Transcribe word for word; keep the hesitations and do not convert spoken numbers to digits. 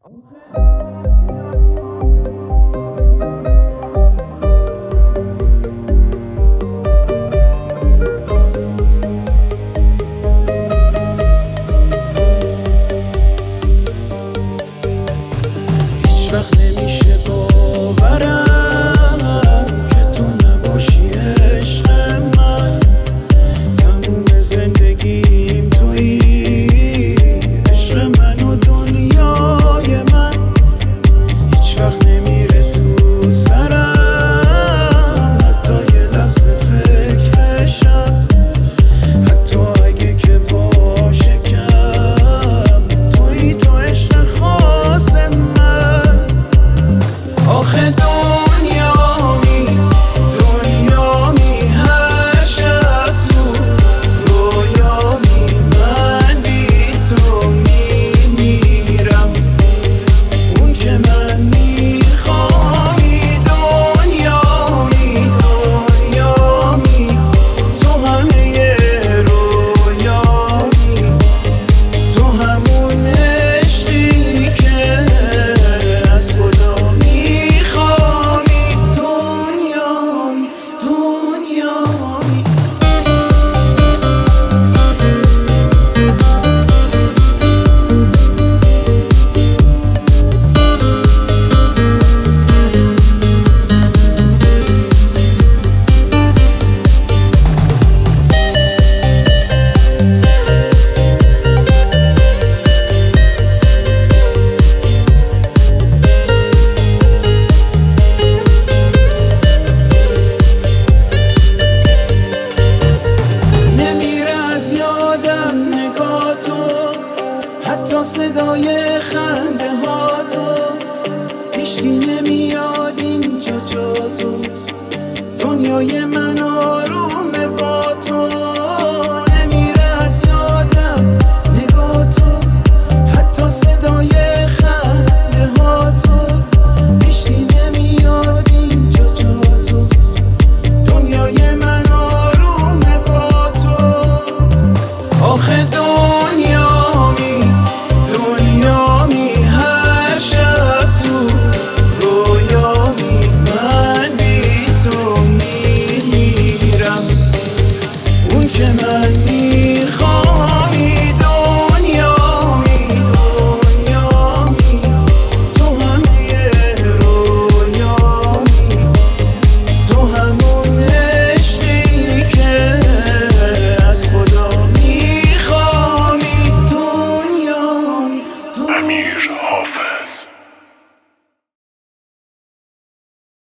هیچ وقت نمیشه باورم که تو نباشی عشق من. تموم زندگیم تویی، عشق من و دنیای من. هیچ وقت نمیره تو سرم حتی یه لحظه فکرشم، حتی اگه که باشه کم. تویی تو عشق خاص من. آخه دنیامی دنیامی هر شب تو رویامی، من بی تو میمیرم اون که من میخوایی. دنیامی دنیامی تو همه رویامی، تو همون عشقی که از خدا میخوایی. دنیامی دنیامی حتی صدای خنده ها تو، هیچکی نمیاد اینجا جا تو. دنیای من آروم